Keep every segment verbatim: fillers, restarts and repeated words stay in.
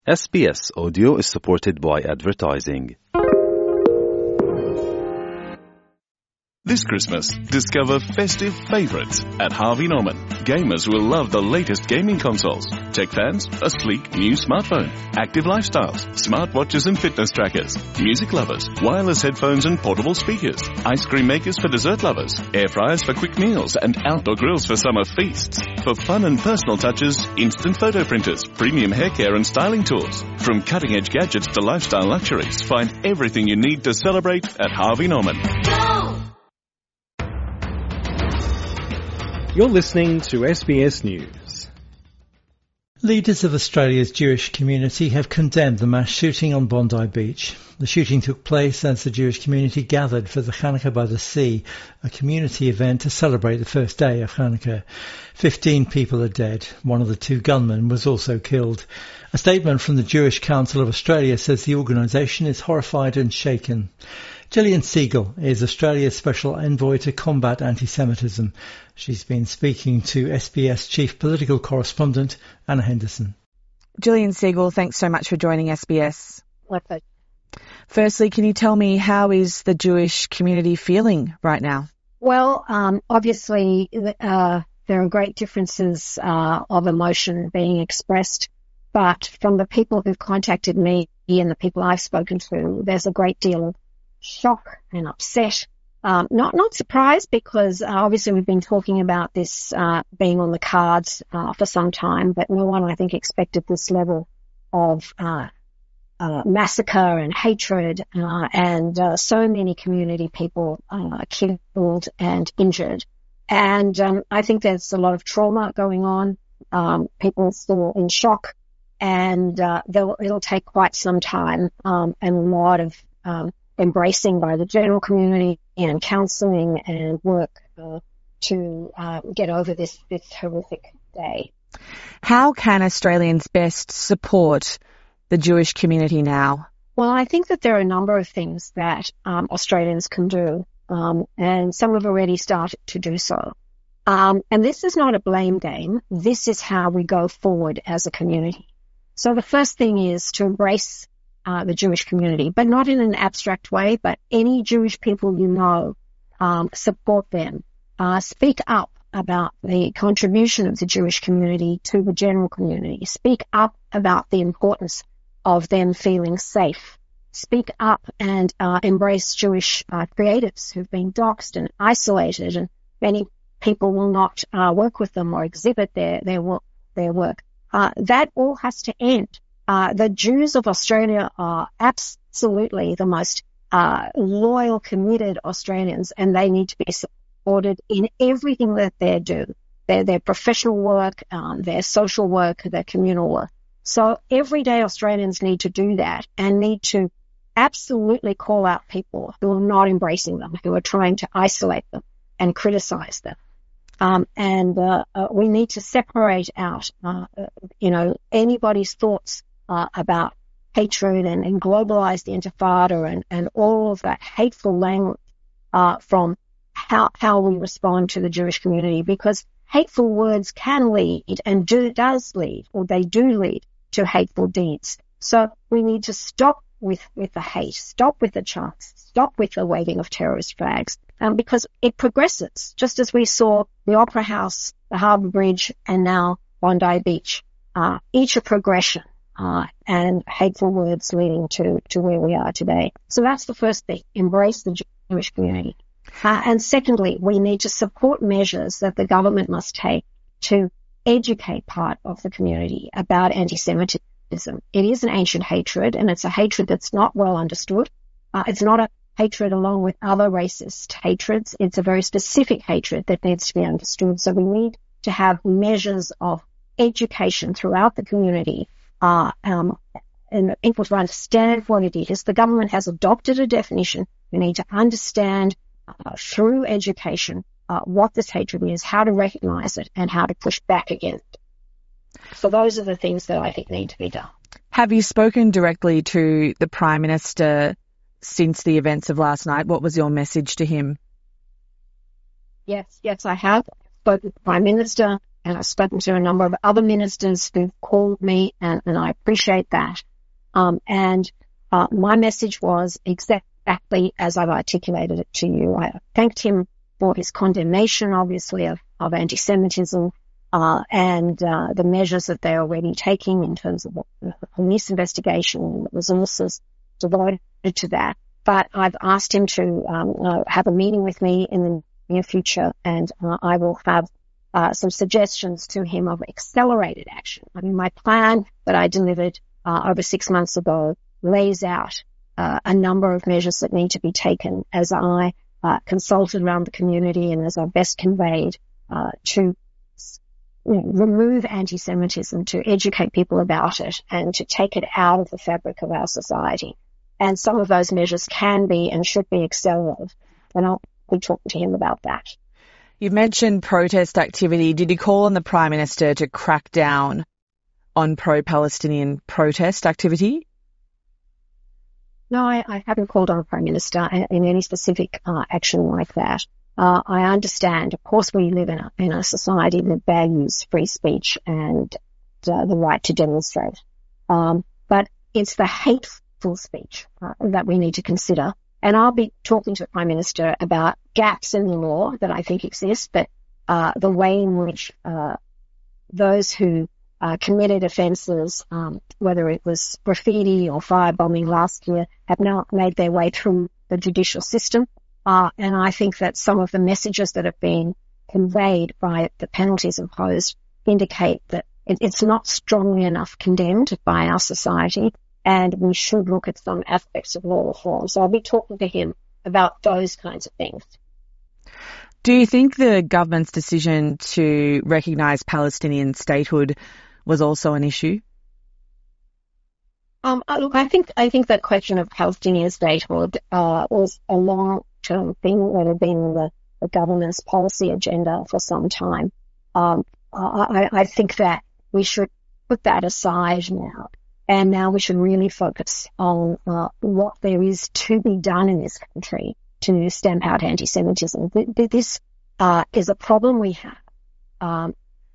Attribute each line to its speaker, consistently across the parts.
Speaker 1: S B S Audio is supported by advertising.
Speaker 2: This Christmas, discover festive favourites at Harvey Norman. Gamers will love the latest gaming consoles. Tech fans, a sleek new smartphone. Active lifestyles, smartwatches and fitness trackers. Music lovers, wireless headphones and portable speakers. Ice cream makers for dessert lovers. Air fryers for quick meals and outdoor grills for summer feasts. For fun and personal touches, instant photo printers, premium hair care and styling tools. From cutting-edge gadgets to lifestyle luxuries, find everything you need to celebrate at Harvey Norman.
Speaker 3: Go!
Speaker 4: You're listening to S B S News.
Speaker 5: Leaders of Australia's Jewish community have condemned the mass shooting on Bondi Beach. The shooting took place as the Jewish community gathered for the Hanukkah by the Sea, a community event to celebrate the first day of Hanukkah. Fifteen people are dead. One of the two gunmen was also killed. A statement from the Jewish Council of Australia says the organisation is horrified and shaken. Gillian Siegel is Australia's special envoy to combat anti-Semitism. She's been speaking to S B S chief political correspondent Anna Henderson.
Speaker 6: Gillian Siegel, thanks so much for joining S B S.
Speaker 7: My pleasure.
Speaker 6: Firstly, can you tell me how is the Jewish community feeling right now?
Speaker 7: Well, um, obviously uh, there are great differences uh, of emotion being expressed, but from the people who've contacted me and the people I've spoken to, there's a great deal of shock and upset. Um, not not surprised because uh, obviously we've been talking about this uh, being on the cards uh, for some time, but no one I think expected this level of uh, uh, massacre and hatred uh, and uh, so many community people uh, killed and injured. And um, I think there's a lot of trauma going on. Um, people are still in shock, and uh, it'll take quite some time um, and a lot of um, embracing by the general community and counselling and work uh, to uh, get over this, this horrific day.
Speaker 6: How can Australians best support the Jewish community now?
Speaker 7: Well, I think that there are a number of things that um, Australians can do, um, and some have already started to do so. Um, and this is not a blame game. This is how we go forward as a community. So the first thing is to embrace Uh, the Jewish community, but not in an abstract way, but any Jewish people you know, um, support them. Uh, speak up about the contribution of the Jewish community to the general community. Speak up about the importance of them feeling safe. Speak up and uh, embrace Jewish uh, creatives who've been doxxed and isolated, and many people will not uh, work with them or exhibit their, their, work, their work. Uh, that all has to end. Uh, the Jews of Australia are absolutely the most uh, loyal, committed Australians, and they need to be supported in everything that they do, their, their professional work, um, their social work, their communal work. So everyday Australians need to do that and need to absolutely call out people who are not embracing them, who are trying to isolate them and criticize them. Um, and uh, uh, we need to separate out, uh, uh, you know, anybody's thoughts Uh, about hatred and, and globalized intifada and, and all of that hateful language uh, from how how we respond to the Jewish community, because hateful words can lead and do does lead, or they do lead to hateful deeds. So we need to stop with, with the hate, stop with the chants, stop with the waving of terrorist flags, um, because it progresses, just as we saw the Opera House, the Harbour Bridge, and now Bondi Beach, uh, each a progression. Uh, and hateful words leading to, to where we are today. So that's the first thing, embrace the Jewish community. Uh, and secondly, we need to support measures that the government must take to educate part of the community about anti-Semitism. It is an ancient hatred, and it's a hatred that's not well understood. Uh, it's not a hatred along with other racist hatreds. It's a very specific hatred that needs to be understood. So we need to have measures of education throughout the community Uh, um, and people to understand what it is. The government has adopted a definition. We need to understand uh, through education uh, what this hatred is, how to recognise it, and how to push back against it. So those are the things that I think need to be done.
Speaker 6: Have you spoken directly to the Prime Minister since the events of last night? What was your message to him?
Speaker 7: Yes, yes, I have. I spoke with the Prime Minister. and I've spoken to a number of other ministers who've called me, and, and I appreciate that. Um, and uh, my message was exactly as I've articulated it to you. I thanked him for his condemnation, obviously, of, of anti-Semitism, uh, and uh, the measures that they're already taking in terms of the police investigation and the resources devoted to that. But I've asked him to um, uh, have a meeting with me in the near future, and uh, I will have uh, some suggestions to him of accelerated action. I mean, my plan that I delivered uh, over six months ago lays out uh, a number of measures that need to be taken as I uh, consulted around the community and as I best conveyed uh, to you know, remove anti-Semitism, to educate people about it, and to take it out of the fabric of our society. And some of those measures can be and should be accelerated. And I'll be talking to him about that.
Speaker 6: You've mentioned protest activity. Did you call on the Prime Minister to crack down on pro-Palestinian protest activity?
Speaker 7: No, I, I haven't called on the Prime Minister in any specific uh, action like that. Uh, I understand, of course, we live in a, in a society that values free speech and uh, the right to demonstrate. Um, but it's the hateful speech uh, that we need to consider. And I'll be talking to the Prime Minister about gaps in the law that I think exist, but uh, the way in which uh, those who uh, committed offences, um, whether it was graffiti or firebombing last year, have now made their way through the judicial system. Uh, and I think that some of the messages that have been conveyed by the penalties imposed indicate that it, it's not strongly enough condemned by our society, and we should look at some aspects of law reform. So I'll be talking to him about those kinds of things.
Speaker 6: Do you think the government's decision to recognise Palestinian statehood was also an issue?
Speaker 7: Um, look, I think I think that question of Palestinian statehood uh, was a long-term thing that had been on the, the government's policy agenda for some time. Um, I, I think that we should put that aside now. And now we should really focus on uh, what there is to be done in this country to stamp out anti-Semitism. This uh, is a problem we have. Um,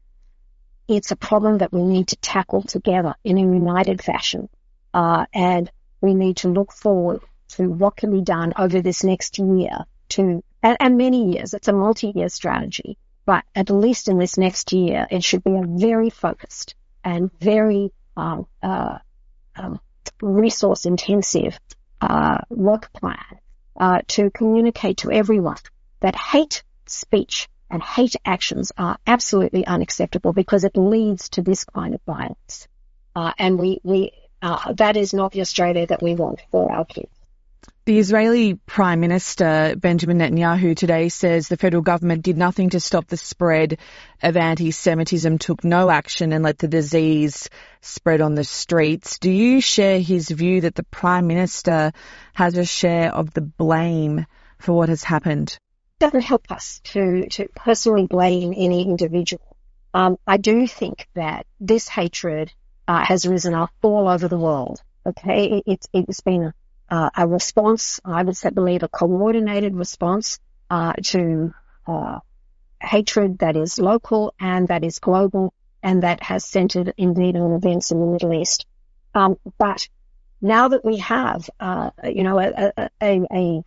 Speaker 7: it's a problem that we need to tackle together in a united fashion. Uh, and we need to look forward to what can be done over this next year to, and, and many years. It's a multi-year strategy. But at least in this next year, it should be a very focused and very Um, uh, um, resource-intensive uh, work plan uh, to communicate to everyone that hate speech and hate actions are absolutely unacceptable because it leads to this kind of violence. Uh, and we, we uh, that is not the Australia that we want for our kids.
Speaker 6: The Israeli Prime Minister, Benjamin Netanyahu, today says the federal government did nothing to stop the spread of anti-Semitism, took no action and let the disease spread on the streets. Do you share his view that the Prime Minister has a share of the blame for what has happened?
Speaker 7: It doesn't help us to, to personally blame any individual. Um, I do think that this hatred uh, has risen up all over the world. Okay, it, it's, it's been a Uh, a response, I would say, believe a coordinated response uh, to uh, hatred that is local and that is global and that has centred indeed on events in the Middle East. Um, but now that we have, uh, you know, a, a, a, a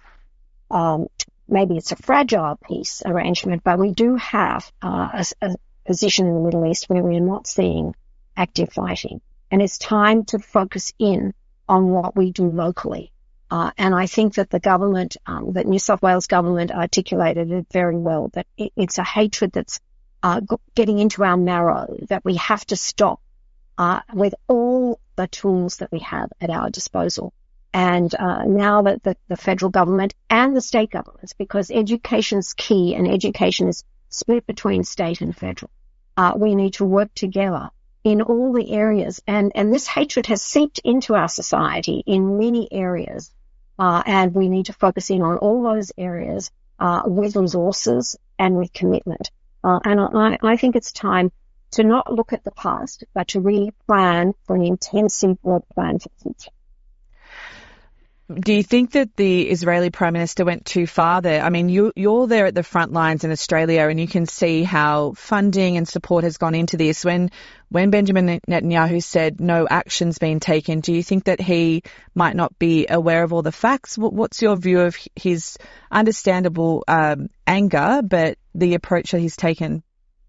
Speaker 7: um, maybe it's a fragile peace arrangement, but we do have uh, a, a position in the Middle East where we are not seeing active fighting. And it's time to focus in on what we do locally. Uh, and I think that the government, um, that New South Wales government articulated it very well, that it, it's a hatred that's uh, getting into our marrow, that we have to stop uh, with all the tools that we have at our disposal. And uh, now that the, the federal government and the state governments, because education's key and education is split between state and federal, uh, we need to work together in all the areas. And, and this hatred has seeped into our society in many areas. Uh, and we need to focus in on all those areas uh, with resources and with commitment. Uh, and I, I think it's time to not look at the past, but to really plan for an intensive work plan for the future.
Speaker 6: Do you think that the Israeli Prime Minister went too far there? I mean, you, you're there at the front lines in Australia and you can see how funding and support has gone into this. When when Benjamin Netanyahu said no action's been taken, do you think that he might not be aware of all the facts? What's your view of his understandable um, anger, but the approach that he's taken?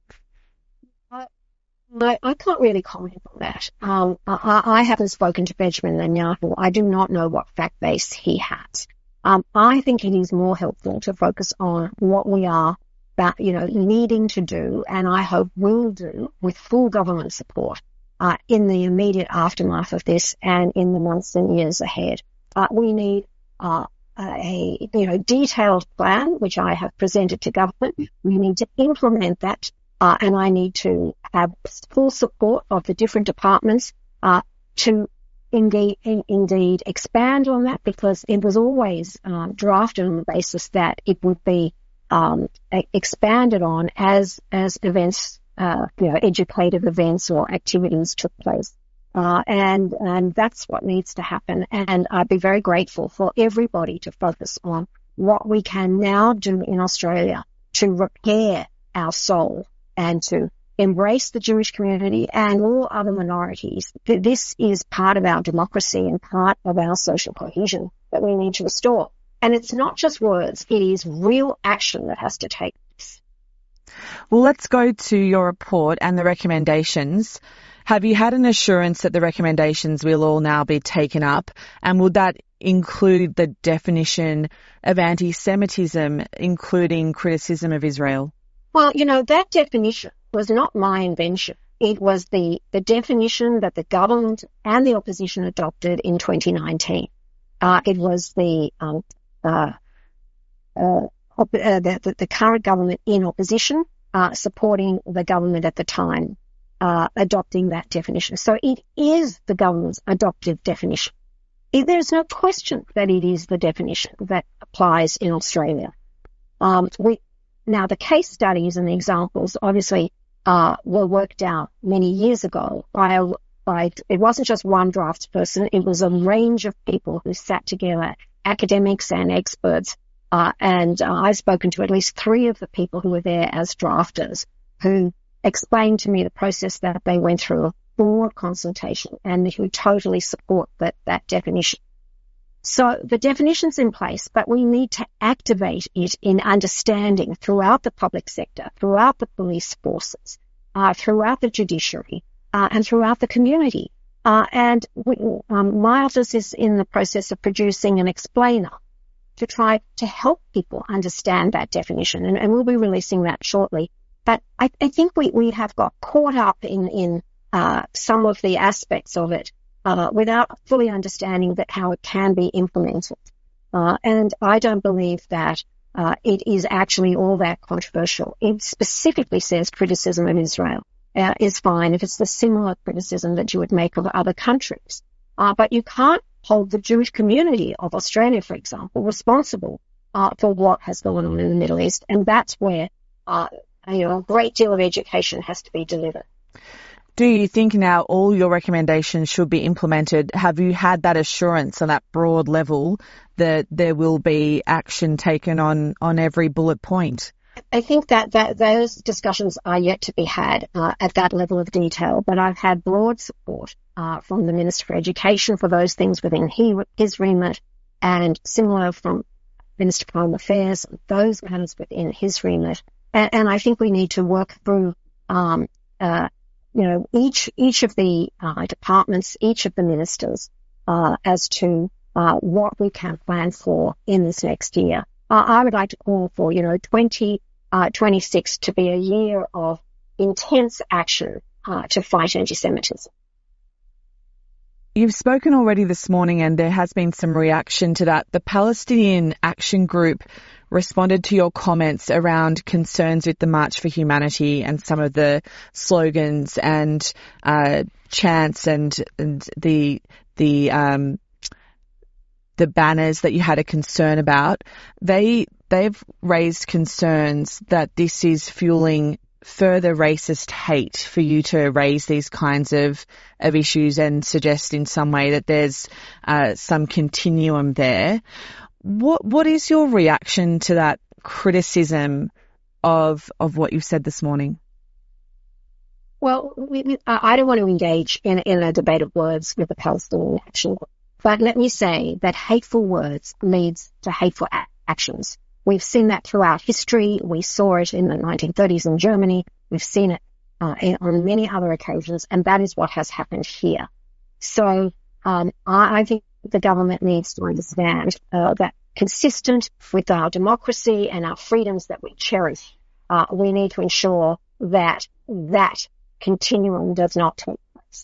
Speaker 7: I, I can't really comment on that. Um, I, I haven't spoken to Benjamin Netanyahu. I do not know what fact base he has. Um, I think it is more helpful to focus on what we are, about, you know, needing to do, and I hope will do with full government support uh, in the immediate aftermath of this and in the months and years ahead. Uh, we need uh, a you know detailed plan, which I have presented to government. We need to implement that. Uh, and I need to have full support of the different departments uh, to indeed, in, indeed expand on that, because it was always um, drafted on the basis that it would be um, expanded on as as events, uh, you know, educative events or activities took place. Uh, and and that's what needs to happen. And I'd be very grateful for everybody to focus on what we can now do in Australia to repair our soul and to embrace the Jewish community and all other minorities. This is part of our democracy and part of our social cohesion that we need to restore. And it's not just words, it is real action that has to take place.
Speaker 6: Well, let's go to your report and the recommendations. Have you had an assurance that the recommendations will all now be taken up? And would that include the definition of anti-Semitism, including criticism of Israel?
Speaker 7: Well, you know, that definition was not my invention. It was the, the definition that the government and the opposition adopted in twenty nineteen. Uh, it was the, um, uh, uh, op- uh, the, the current government in opposition, uh, supporting the government at the time, uh, adopting that definition. So it is the government's adopted definition. It, there's no question that it is the definition that applies in Australia. Um, we, Now, the case studies and the examples obviously uh, were worked out many years ago by, by, it wasn't just one draftsperson, it was a range of people who sat together, academics and experts, uh, and uh, I've spoken to at least three of the people who were there as drafters who explained to me the process that they went through, a broad consultation, and who totally support that, that definition. So the definition's in place, but we need to activate it in understanding throughout the public sector, throughout the police forces, uh, throughout the judiciary, uh, and throughout the community. Uh, and we, um, my office is in the process of producing an explainer to try to help people understand that definition, and, and we'll be releasing that shortly. But I, I think we, we have got caught up in, in uh, some of the aspects of it Uh, without fully understanding that how it can be implemented. Uh, and I don't believe that uh, it is actually all that controversial. It specifically says criticism of Israel uh, is fine if it's the similar criticism that you would make of other countries. Uh, but you can't hold the Jewish community of Australia, for example, responsible uh, for what has gone on in the Middle East. And that's where uh, you know, a great deal of education has to be delivered.
Speaker 6: Do you think now all your recommendations should be implemented? Have you had that assurance on that broad level that there will be action taken on, on every bullet point?
Speaker 7: I think that, that those discussions are yet to be had uh, at that level of detail, but I've had broad support uh, from the Minister for Education for those things within he, his remit, and similar from Minister for Home Affairs, those matters within his remit. And, and I think we need to work through um, uh, you know, each, each of the uh, departments, each of the ministers, uh, as to, uh, what we can plan for in this next year. Uh, I would like to call for, you know, twenty twenty-six to be a year of intense action, uh, to fight anti-Semitism.
Speaker 6: You've spoken already this morning and there has been some reaction to that. The Palestinian Action Group responded to your comments around concerns with the March for Humanity and some of the slogans and uh, chants and, and the the um, the banners that you had a concern about. They they've raised concerns that this is fueling further racist hate for you to raise these kinds of, of issues and suggest in some way that there's uh, some continuum there. What what is your reaction to that criticism of of what you've said this morning?
Speaker 7: Well, we, we, I don't want to engage in, in a debate of words with the Palestinian Action Group, but let me say that hateful words leads to hateful a- actions. We've seen that throughout history. We saw it in the nineteen thirties in Germany. We've seen it uh, in, on many other occasions, and that is what has happened here. So um, I, I think the government needs to understand uh, that consistent with our democracy and our freedoms that we cherish, uh, we need to ensure that that continuum does not take place.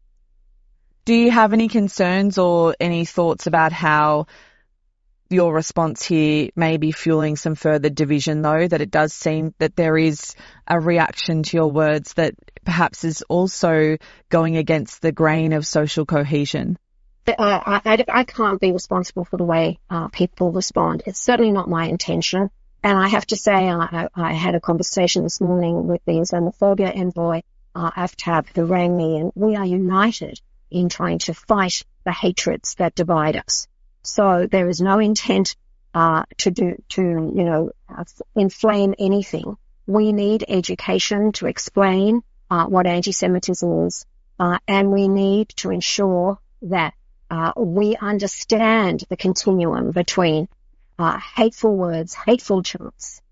Speaker 6: Do you have any concerns or any thoughts about how your response here may be fueling some further division, though, that it does seem that there is a reaction to your words that perhaps is also going against the grain of social cohesion?
Speaker 7: Uh, I, I, I can't be responsible for the way uh, people respond. It's certainly not my intention. And I have to say, I, I had a conversation this morning with the Islamophobia envoy, uh, Aftab, who rang me, and we are united in trying to fight the hatreds that divide us. So there is no intent uh, to do to you know uh, inflame anything. We need education to explain uh, what anti-Semitism is, uh, and we need to ensure that uh, we understand the continuum between uh, hateful words, hateful chants,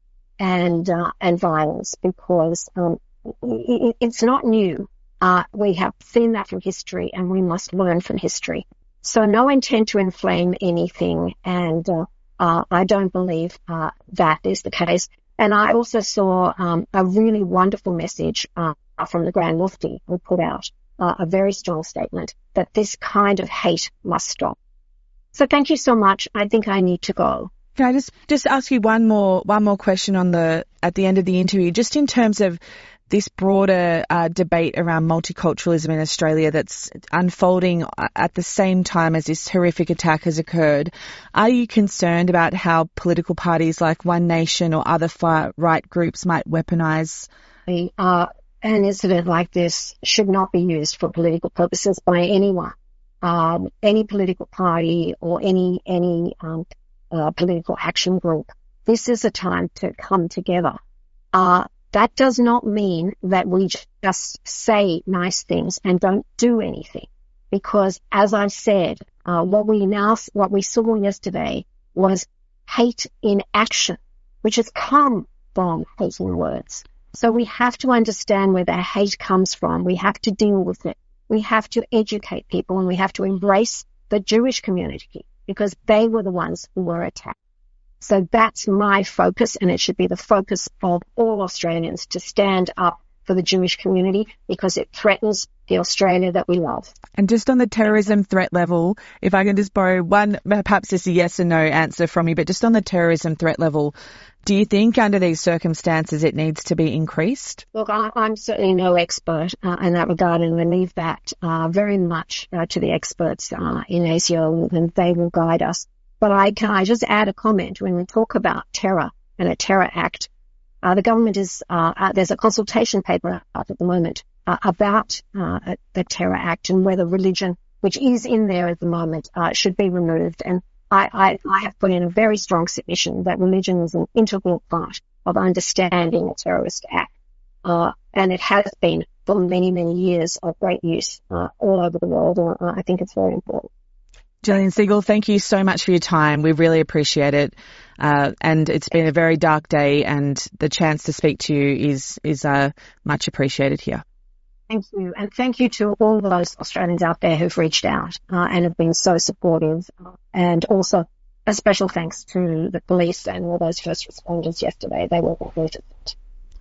Speaker 7: and uh, and violence, because um, it, it's not new. Uh, we have seen that from history, and we must learn from history. So no intent to inflame anything, and uh, uh, I don't believe uh, that is the case. And I also saw um, a really wonderful message uh, from the Grand Mufti, who put out uh, a very strong statement that this kind of hate must stop. So thank you so much. I think I need to go.
Speaker 6: Can I just just ask you one more one more question on the at the end of the interview, just in terms of this broader uh, debate around multiculturalism in Australia that's unfolding at the same time as this horrific attack has occurred. Are you concerned about how political parties like One Nation or other far-right groups might weaponise?
Speaker 7: Uh, an incident like this should not be used for political purposes by anyone, um, any political party or any any um, uh, political action group. This is a time to come together. Uh, That does not mean that we just say nice things and don't do anything, because, as I said, uh, what we now what we saw yesterday was hate in action, which has come from hating words. So we have to understand where that hate comes from. We have to deal with it. We have to educate people, and we have to embrace the Jewish community, because they were the ones who were attacked. So that's my focus, and it should be the focus of all Australians to stand up for the Jewish community, because it threatens the Australia that we love.
Speaker 6: And just on the terrorism threat level, if I can just borrow one, perhaps just a yes or no answer from you, but just on the terrorism threat level, do you think under these circumstances it needs to be increased?
Speaker 7: Look, I, I'm certainly no expert uh, in that regard, and I leave that uh, very much uh, to the experts uh, in ASIO, and they will guide us. But I can I just add a comment. When we talk about terror and a terror act, uh, the government is, uh, uh, there's a consultation paper out at the moment uh, about uh, the terror act and whether religion, which is in there at the moment, uh, should be removed. And I, I, I have put in a very strong submission that religion is an integral part of understanding a terrorist act. Uh, and it has been for many, many years of great use uh, all over the world. And uh, I think it's very important.
Speaker 6: Gillian Segal, thank you so much for your time. We really appreciate it. Uh, and it's been a very dark day, and the chance to speak to you is, is uh, much appreciated here.
Speaker 7: Thank you. And thank you to all those Australians out there who've reached out uh, and have been so supportive. And also a special thanks to the police and all those first responders yesterday. They were magnificent.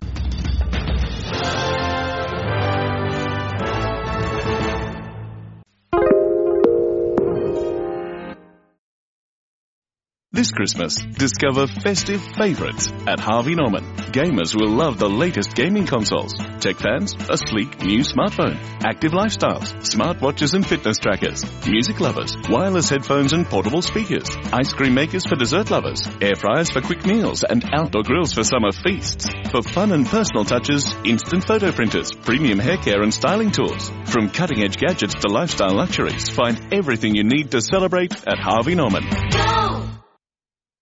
Speaker 2: This Christmas, discover festive favorites at Harvey Norman. Gamers will love the latest gaming consoles. Tech fans, a sleek new smartphone. Active lifestyles, smartwatches and fitness trackers. Music lovers, wireless headphones and portable speakers. ice cream makers for dessert lovers, air fryers for quick meals, and outdoor grills for summer feasts. For fun and personal touches, instant photo printers, premium hair care and styling tools. From cutting-edge gadgets to lifestyle luxuries, find everything you need to celebrate at Harvey Norman.